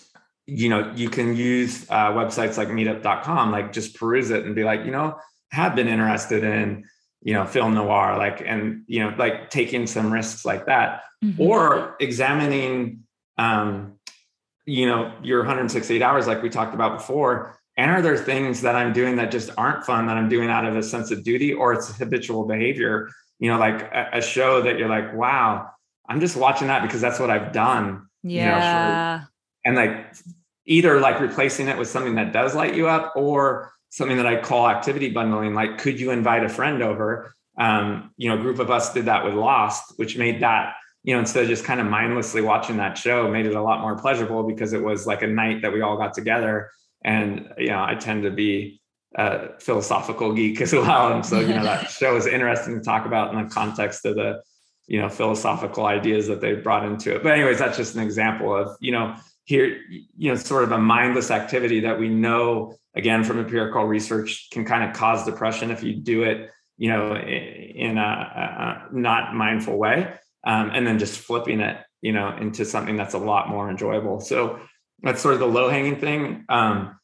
you know, you can use uh, websites like meetup dot com, like just peruse it and be like, you know, have been interested in, you know, film noir, like, and, you know, like taking some risks like that, mm-hmm. or examining, um, you know, your one hundred sixty-eight hours, like we talked about before. And are there things that I'm doing that just aren't fun, that I'm doing out of a sense of duty, or it's habitual behavior, you know, like a, a show that you're like, wow, I'm just watching that because that's what I've done. Yeah. You know, for, and like, either like replacing it with something that does light you up, or something that I call activity bundling. Like, could you invite a friend over? Um, you know, a group of us did that with Lost, which made that, you know, instead of just kind of mindlessly watching that show, made it a lot more pleasurable because it was like a night that we all got together. And, you know, I tend to be a philosophical geek as well. And so, you know, that show is interesting to talk about in the context of the, you know, philosophical ideas that they brought into it. But anyways, that's just an example of, you know, here, you know, sort of a mindless activity that we know, again, from empirical research, can kind of cause depression if you do it, you know, in a, a not mindful way, um, and then just flipping it, you know, into something that's a lot more enjoyable. So that's sort of the low hanging thing. Um,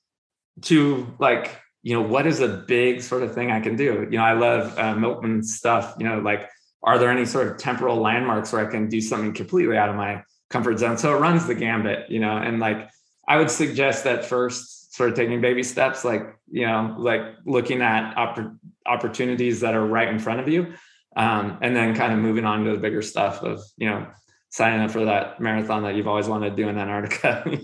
to like, you know, what is a big sort of thing I can do? You know, I love uh, Milkman's stuff, you know, like, are there any sort of temporal landmarks where I can do something completely out of my comfort zone? So it runs the gambit, you know, and like, I would suggest that first sort of taking baby steps, like, you know, like looking at opp- opportunities that are right in front of you. Um, and then kind of moving on to the bigger stuff of, you know, signing up for that marathon that you've always wanted to do in Antarctica.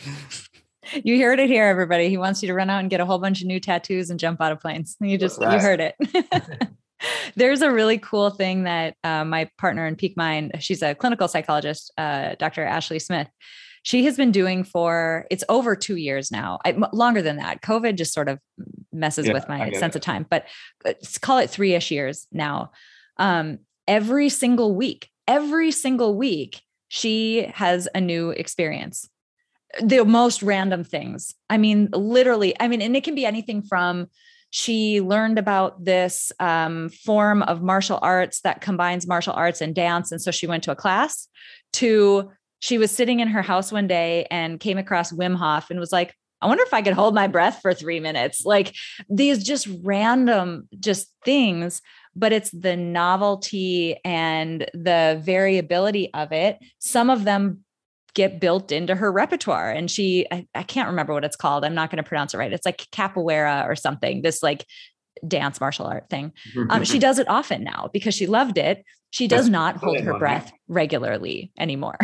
You heard it here, everybody. He wants you to run out and get a whole bunch of new tattoos and jump out of planes. You just, right. You heard it. There's a really cool thing that uh, my partner in Peak Mind, she's a clinical psychologist, uh, Doctor Ashley Smith. She has been doing for, it's over two years now, I, longer than that. COVID just sort of messes yeah, with my sense it. of time, but let's call it three-ish years now. Um, every single week, every single week, she has a new experience. The most random things. I mean, literally, I mean, and it can be anything from, she learned about this um, form of martial arts that combines martial arts and dance. And so she went to a class, to she was sitting in her house one day and came across Wim Hof and was like, I wonder if I could hold my breath for three minutes. Like these just random just things, but it's the novelty and the variability of it. Some of them get built into her repertoire. And she, I, I can't remember what it's called. I'm not going to pronounce it right. It's like capoeira or something, this like dance martial art thing. Um, she does it often now because she loved it. She does That's not hold her breath regularly anymore.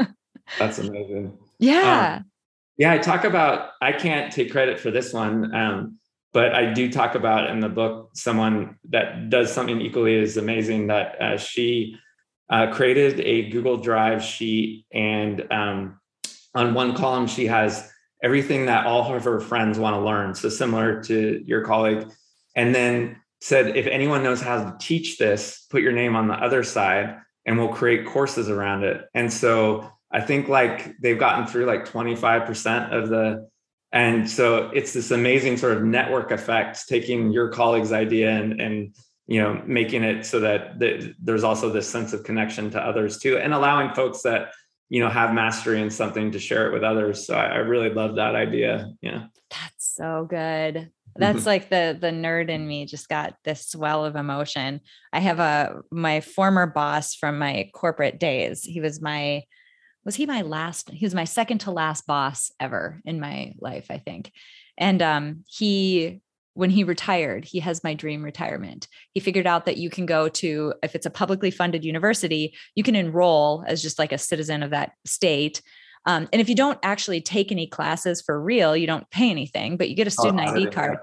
That's amazing. Yeah. Um, yeah. I talk about, I can't take credit for this one. Um, but I do talk about in the book, someone that does something equally as amazing, that uh, she Uh, created a Google Drive sheet, and um, on one column she has everything that all of her friends want to learn, so similar to your colleague, and then said, if anyone knows how to teach this, put your name on the other side and we'll create courses around it. And so I think like they've gotten through like twenty-five percent of the, and so it's this amazing sort of network effect, taking your colleague's idea and and you know, making it so that th- there's also this sense of connection to others too, and allowing folks that, you know, have mastery in something to share it with others. So I, I really love that idea. Yeah. That's so good. That's like the, the nerd in me just got this swell of emotion. I have a, my former boss from my corporate days. He was my, was he my last, he was my second to last boss ever in my life, I think. And um, he, when he retired, he has my dream retirement. He figured out that you can go to, if it's a publicly funded university, you can enroll as just like a citizen of that state. Um, and if you don't actually take any classes for real, you don't pay anything, but you get a student oh, I D card. Yeah.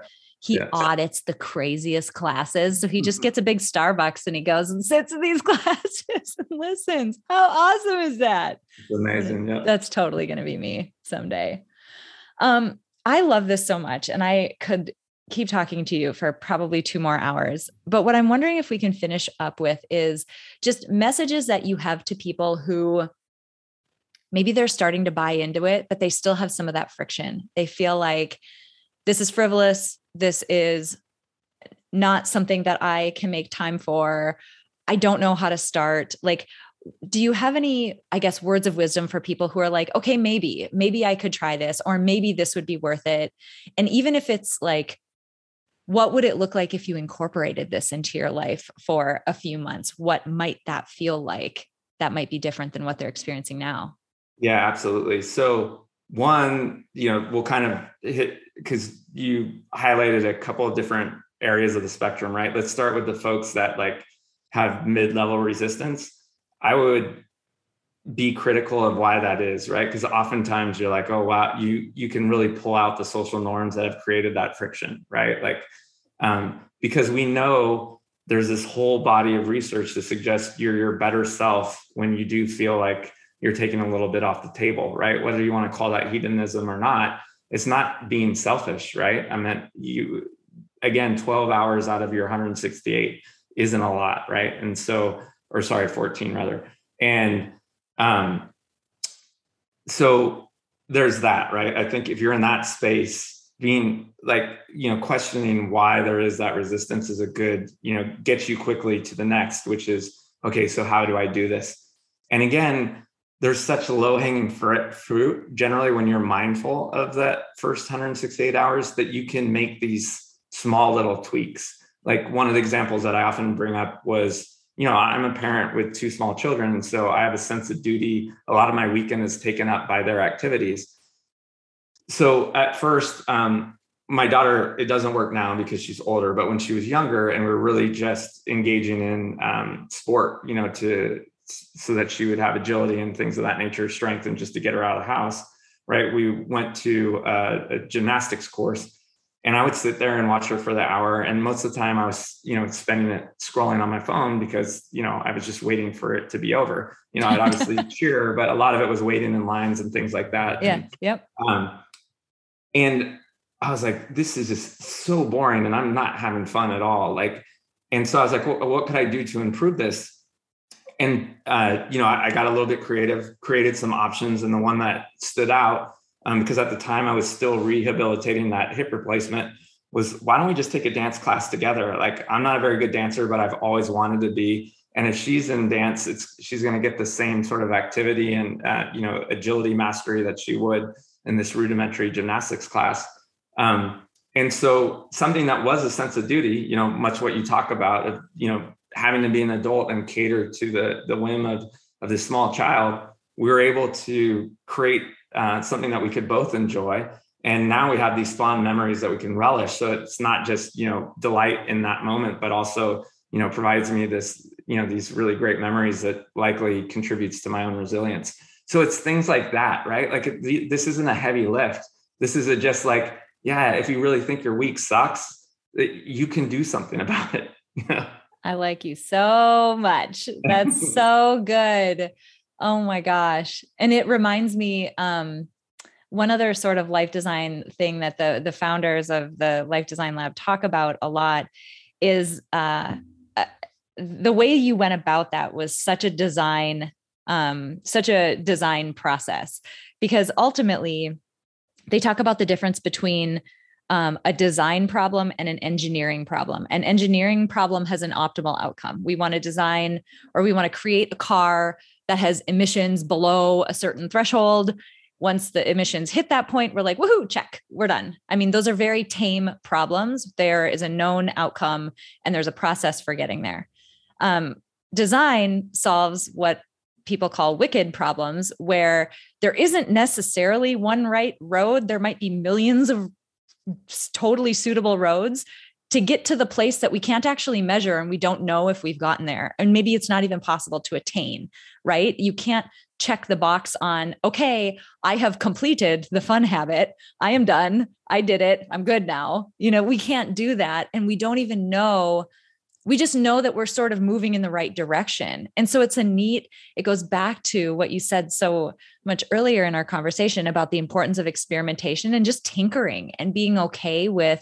he Yeah. audits the craziest classes. So he just gets a big Starbucks and he goes and sits in these classes and listens. How awesome is that? It's amazing. Yeah. That's totally going to be me someday. Um, I love this so much. And I could keep talking to you for probably two more hours. But what I'm wondering if we can finish up with is just messages that you have to people who maybe they're starting to buy into it, but they still have some of that friction. They feel like this is frivolous. This is not something that I can make time for. I don't know how to start. Like, do you have any, I guess, words of wisdom for people who are like, okay, maybe, maybe I could try this, or maybe this would be worth it. And even if it's like, what would it look like if you incorporated this into your life for a few months? What might that feel like? That might be different than what they're experiencing now. Yeah, absolutely. So one, you know, we'll kind of hit, because you highlighted a couple of different areas of the spectrum, right? Let's start with the folks that like have mid-level resistance. I would be critical of why that is, right? Because oftentimes you're like, oh, wow, you you can really pull out the social norms that have created that friction, right? Like, um, because we know there's this whole body of research to suggest you're your better self when you do feel like you're taking a little bit off the table, right? Whether you want to call that hedonism or not, it's not being selfish, right? I mean, you, again, twelve hours out of your one hundred sixty-eight isn't a lot, right? And so, or sorry, fourteen rather. And um, so there's that, right? I think if you're in that space, being like, you know, questioning why there is that resistance is a good, you know, gets you quickly to the next, which is, okay, so how do I do this? And again, there's such low-hanging fruit generally when you're mindful of that first one hundred sixty-eight hours that you can make these small little tweaks. Like one of the examples that I often bring up was, you know, I'm a parent with two small children. And so I have a sense of duty. A lot of my weekend is taken up by their activities. So at first, um, my daughter, it doesn't work now because she's older, but when she was younger and we we're really just engaging in um, sport, you know, to so that she would have agility and things of that nature, strength, and just to get her out of the house, right? We went to a, a gymnastics course and I would sit there and watch her for the hour. And most of the time I was, you know, spending it scrolling on my phone because, you know, I was just waiting for it to be over. You know, I'd obviously cheer, but a lot of it was waiting in lines and things like that. Yeah. And, yep. Um, and I was like, this is just so boring and I'm not having fun at all. Like, and so I was like, well, what could I do to improve this? And, uh, you know, I, I got a little bit creative, created some options. And the one that stood out, um, because at the time I was still rehabilitating that hip replacement, was why don't we just take a dance class together? Like, I'm not a very good dancer, but I've always wanted to be. And if she's in dance, it's she's going to get the same sort of activity and, uh, you know, agility mastery that she would in this rudimentary gymnastics class. Um, and so something that was a sense of duty, you know, much what you talk about, of, you know, having to be an adult and cater to the, the whim of, of this small child, we were able to create uh, something that we could both enjoy. And now we have these fond memories that we can relish. So it's not just, you know, delight in that moment, but also, you know, provides me this, you know, these really great memories that likely contributes to my own resilience. So it's things like that, right? Like this isn't a heavy lift. This is a just like, yeah, if you really think your week sucks, you can do something about it. I like you so much. That's so good. Oh my gosh. And it reminds me, um, one other sort of life design thing that the, the founders of the Life Design Lab talk about a lot is, uh, uh, the way you went about that was such a design, um, such a design process, because ultimately they talk about the difference between Um, a design problem and an engineering problem. An engineering problem has an optimal outcome. We want to design or we want to create a car that has emissions below a certain threshold. Once the emissions hit that point, we're like, woohoo, check, we're done. I mean, those are very tame problems. There is a known outcome and there's a process for getting there. Um, design solves what people call wicked problems, where there isn't necessarily one right road. There might be millions of totally suitable roads to get to the place that we can't actually measure. And we don't know if we've gotten there. And maybe it's not even possible to attain, right? You can't, check the box on, okay, I have completed the fun habit. I am done. I did it. I'm good now. You know, we can't do that. And we don't even know. We just know that we're sort of moving in the right direction. And so it's a neat, it goes back to what you said so much earlier in our conversation about the importance of experimentation and just tinkering and being okay with,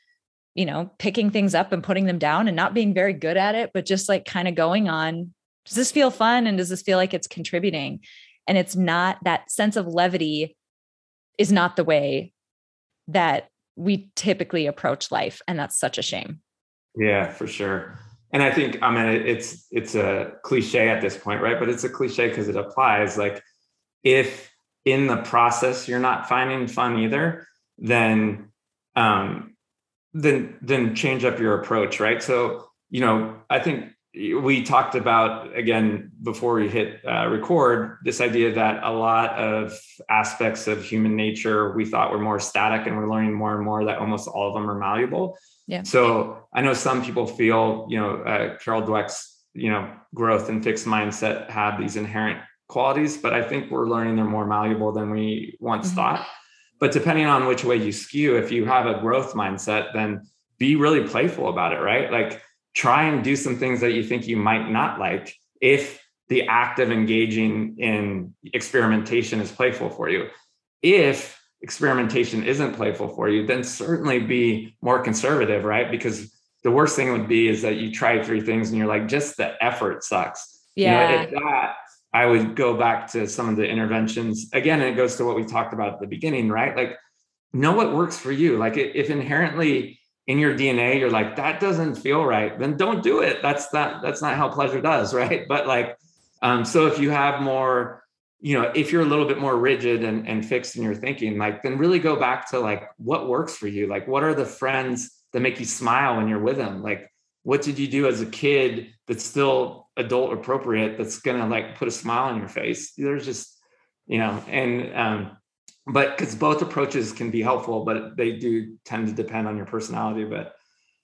you know, picking things up and putting them down and not being very good at it, but just like kind of going on, does this feel fun? And does this feel like it's contributing? And it's not, that sense of levity is not the way that we typically approach life. And that's such a shame. Yeah, for sure. And I think, I mean, it's, it's a cliche at this point, right? But it's a cliche because it applies. Like, if in the process, you're not finding fun either, then, um, then, then change up your approach. Right. So, you know, I think we talked about, again, before we hit uh, record, this idea that a lot of aspects of human nature we thought were more static, and we're learning more and more that almost all of them are malleable. Yeah. So I know some people feel, you know, uh, Carol Dweck's, you know, growth and fixed mindset have these inherent qualities, but I think we're learning they're more malleable than we once mm-hmm. thought. But depending on which way you skew, if you have a growth mindset, then be really playful about it, right? Like, try and do some things that you think you might not like if the act of engaging in experimentation is playful for you. If experimentation isn't playful for you, then certainly be more conservative, right? Because the worst thing would be is that you try three things and you're like, just the effort sucks. Yeah. You know, if that, I would go back to some of the interventions. Again, and it goes to what we talked about at the beginning, right? Like, know what works for you. Like, if inherently in your D N A, you're like, that doesn't feel right, then don't do it. That's not, that's not how pleasure does. Right. But like, um, so if you have more, you know, if you're a little bit more rigid and, and fixed in your thinking, like, then really go back to like, what works for you? Like, what are the friends that make you smile when you're with them? Like, what did you do as a kid that's still adult appropriate, that's going to like put a smile on your face? There's just, you know, and, um, but because both approaches can be helpful, but they do tend to depend on your personality. But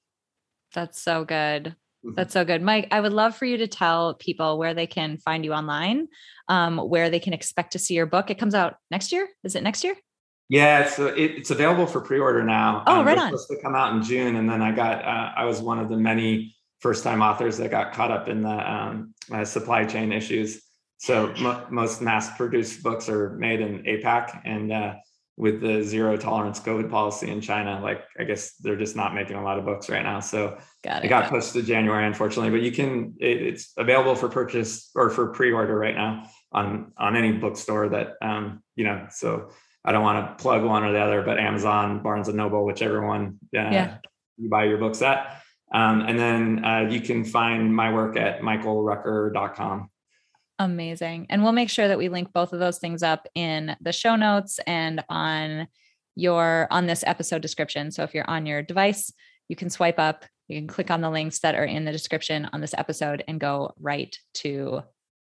that's so good. That's so good. Mike, I would love for you to tell people where they can find you online, um, where they can expect to see your book. It comes out next year. Is it next year? Yeah, so it, it's available for pre-order now. Oh, um, right it was on. supposed to come out in June. And then I got, uh, I was one of the many first-time authors that got caught up in the um, uh, supply chain issues. So mo- most mass-produced books are made in APAC, and uh, with the zero tolerance COVID policy in China, like, I guess they're just not making a lot of books right now. So got it. It got pushed to January, unfortunately, but you can, it, it's available for purchase or for pre-order right now on, on any bookstore that, um, you know, so I don't want to plug one or the other, but Amazon, Barnes and Noble, whichever one uh, yeah. you buy your books at. Um, and then uh, you can find my work at michael rucker dot com. Amazing. And we'll make sure that we link both of those things up in the show notes and on your, on this episode description. So if you're on your device, you can swipe up, you can click on the links that are in the description on this episode and go right to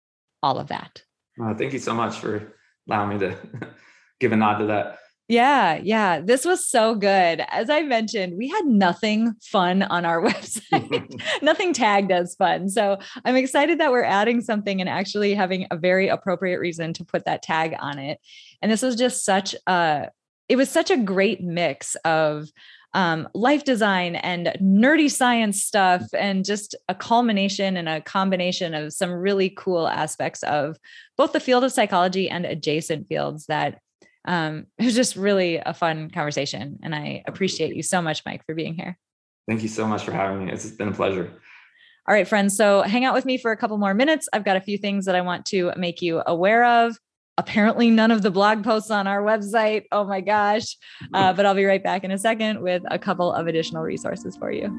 all of that. Uh, thank you so much for allowing me to give a nod to that. Yeah. Yeah. This was so good. As I mentioned, we had nothing fun on our website, nothing tagged as fun. So I'm excited that we're adding something and actually having a very appropriate reason to put that tag on it. And this was just such a, it was such a great mix of um, life design and nerdy science stuff, and just a culmination and a combination of some really cool aspects of both the field of psychology and adjacent fields that Um, it was just really a fun conversation, and I appreciate you so much, Mike, for being here. Thank you so much for having me. It's been a pleasure. All right, friends. So hang out with me for a couple more minutes. I've got a few things that I want to make you aware of. Apparently none of the blog posts on our website. Oh my gosh. Uh, but I'll be right back in a second with a couple of additional resources for you.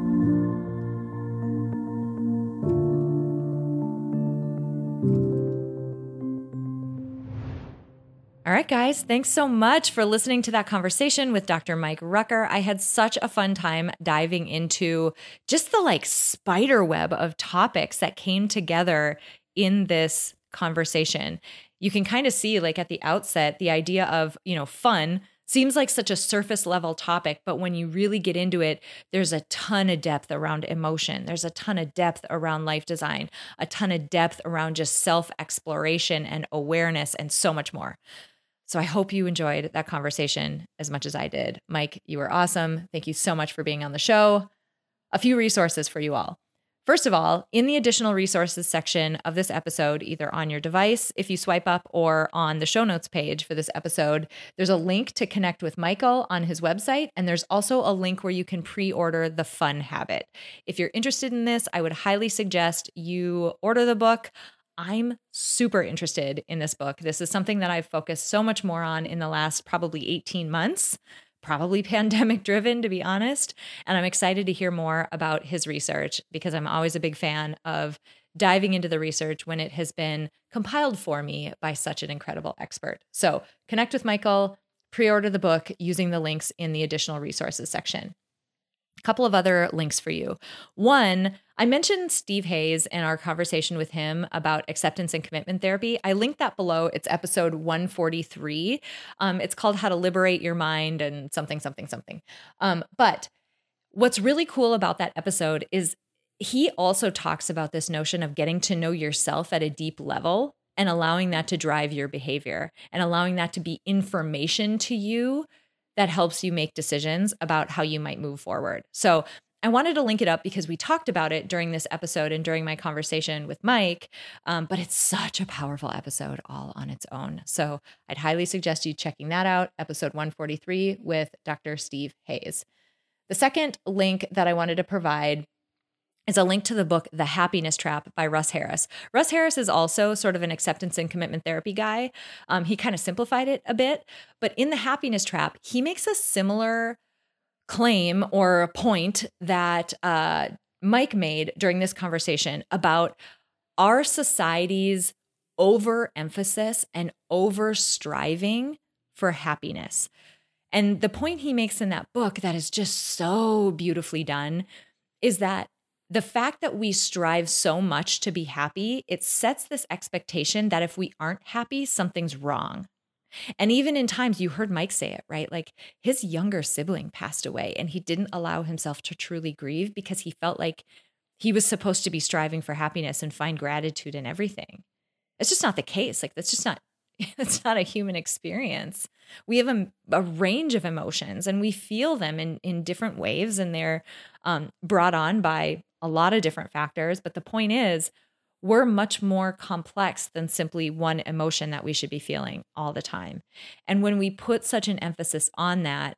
All right, guys, thanks so much for listening to that conversation with Doctor Mike Rucker. I had such a fun time diving into just the like spider web of topics that came together in this conversation. You can kind of see like at the outset, the idea of, you know, fun, seems like such a surface level topic, but when you really get into it, there's a ton of depth around emotion. There's a ton of depth around life design, a ton of depth around just self-exploration and awareness and so much more. So I hope you enjoyed that conversation as much as I did. Mike, you were awesome. Thank you so much for being on the show. A few resources for you all. First of all, in the additional resources section of this episode, either on your device, if you swipe up, or on the show notes page for this episode, there's a link to connect with Michael on his website. And there's also a link where you can pre-order The Fun Habit. If you're interested in this, I would highly suggest you order the book. I'm super interested in this book. This is something that I've focused so much more on in the last probably eighteen months. Probably pandemic driven, to be honest. And I'm excited to hear more about his research because I'm always a big fan of diving into the research when it has been compiled for me by such an incredible expert. So connect with Michael, pre-order the book using the links in the additional resources section. A couple of other links for you. One, I mentioned Steve Hayes in our conversation with him about acceptance and commitment therapy. I linked that below. It's episode one forty-three. Um, it's called How to Liberate Your Mind and something, something, something. Um, but what's really cool about that episode is he also talks about this notion of getting to know yourself at a deep level and allowing that to drive your behavior and allowing that to be information to you that helps you make decisions about how you might move forward. So I wanted to link it up because we talked about it during this episode and during my conversation with Mike, um, but it's such a powerful episode all on its own. So I'd highly suggest you checking that out, episode one forty-three with Doctor Steve Hayes. The second link that I wanted to provide is a link to the book, The Happiness Trap by Russ Harris. Russ Harris is also sort of an acceptance and commitment therapy guy. Um, he kind of simplified it a bit, but in The Happiness Trap, he makes a similar claim or a point that uh, Mike made during this conversation about our society's overemphasis and over striving for happiness. And the point he makes in that book that is just so beautifully done is that the fact that we strive so much to be happy, it sets this expectation that if we aren't happy, something's wrong. And even in times, you heard Mike say it, right? Like his younger sibling passed away and he didn't allow himself to truly grieve because he felt like he was supposed to be striving for happiness and find gratitude in everything. It's just not the case. Like that's just not, it's not a human experience. We have a, a range of emotions and we feel them in, in different waves, and they're um, brought on by a lot of different factors. But the point is, we're much more complex than simply one emotion that we should be feeling all the time. And when we put such an emphasis on that,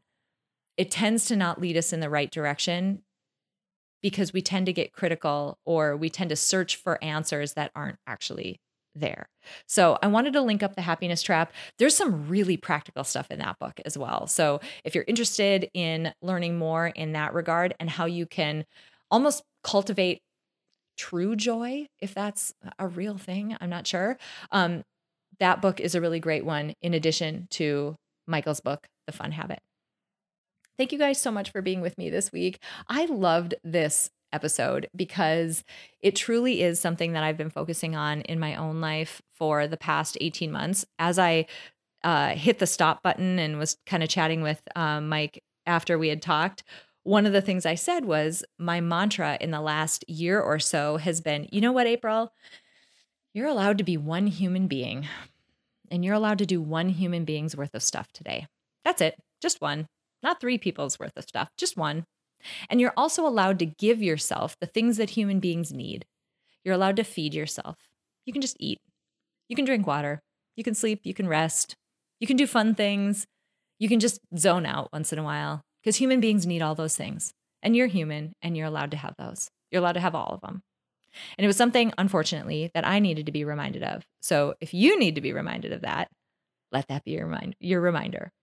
it tends to not lead us in the right direction because we tend to get critical or we tend to search for answers that aren't actually there. So I wanted to link up The Happiness Trap. There's some really practical stuff in that book as well. So if you're interested in learning more in that regard and how you can almost cultivate true joy, if that's a real thing, I'm not sure. Um, that book is a really great one in addition to Michael's book, The Fun Habit. Thank you guys so much for being with me this week. I loved this episode because it truly is something that I've been focusing on in my own life for the past eighteen months. As I uh, hit the stop button and was kind of chatting with um, Mike after we had talked, one of the things I said was my mantra in the last year or so has been, you know what, April, you're allowed to be one human being and you're allowed to do one human being's worth of stuff today. That's it. Just one, not three people's worth of stuff, just one. And you're also allowed to give yourself the things that human beings need. You're allowed to feed yourself. You can just eat. You can drink water. You can sleep. You can rest. You can do fun things. You can just zone out once in a while because human beings need all those things. And you're human and you're allowed to have those. You're allowed to have all of them. And it was something, unfortunately, that I needed to be reminded of. So if you need to be reminded of that, let that be your, remind- your reminder.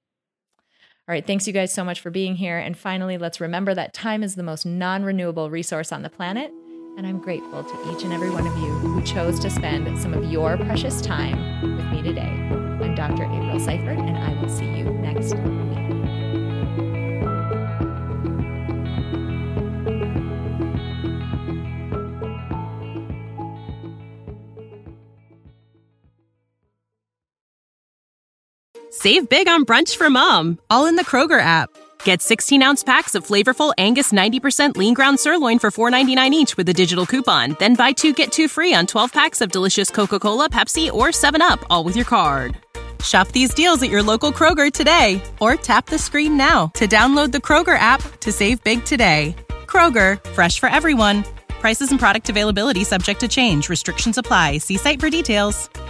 All right, thanks you guys so much for being here. And finally, let's remember that time is the most non-renewable resource on the planet. And I'm grateful to each and every one of you who chose to spend some of your precious time with me today. I'm Doctor April Seifert, and I will see you next week. Save big on brunch for mom, all in the Kroger app. Get sixteen-ounce packs of flavorful Angus ninety percent lean ground sirloin for four ninety-nine each with a digital coupon. Then buy two, get two free on twelve packs of delicious Coca-Cola, Pepsi, or seven up, all with your card. Shop these deals at your local Kroger today, or tap the screen now to download the Kroger app to save big today. Kroger, fresh for everyone. Prices and product availability subject to change. Restrictions apply. See site for details.